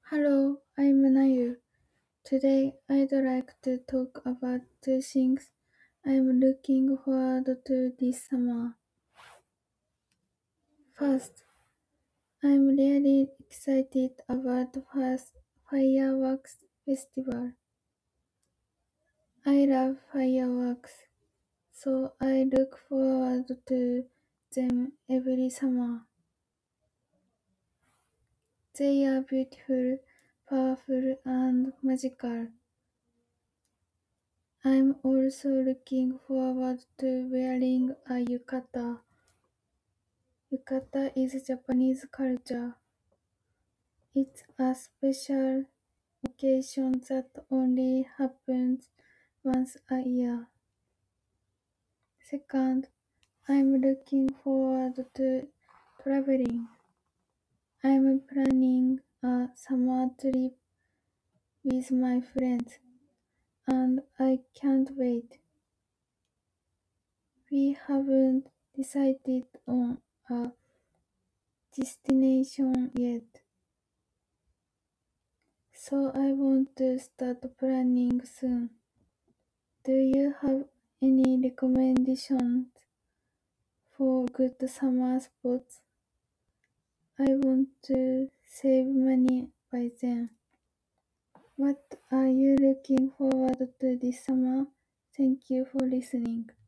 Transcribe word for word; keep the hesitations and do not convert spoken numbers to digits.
Hello, I'm Nayu. Today I'd like to talk about two things I'm looking forward to this summer. First, I'm really excited about first fireworks festival. I love fireworks, so I look forward to them every summer. They are beautiful, powerful, and magical. I'm also looking forward to wearing a yukata. Yukata is Japanese culture. It's a special occasion that only happens once a year. Second, I'm looking forward to traveling. I'm planning a summer trip with my friends and I can't wait. We haven't decided on a destination yet, so I want to start planning soon. Do you have any recommendations for good summer spots? I want to save money by then. What are you looking forward to this summer? Thank you for listening.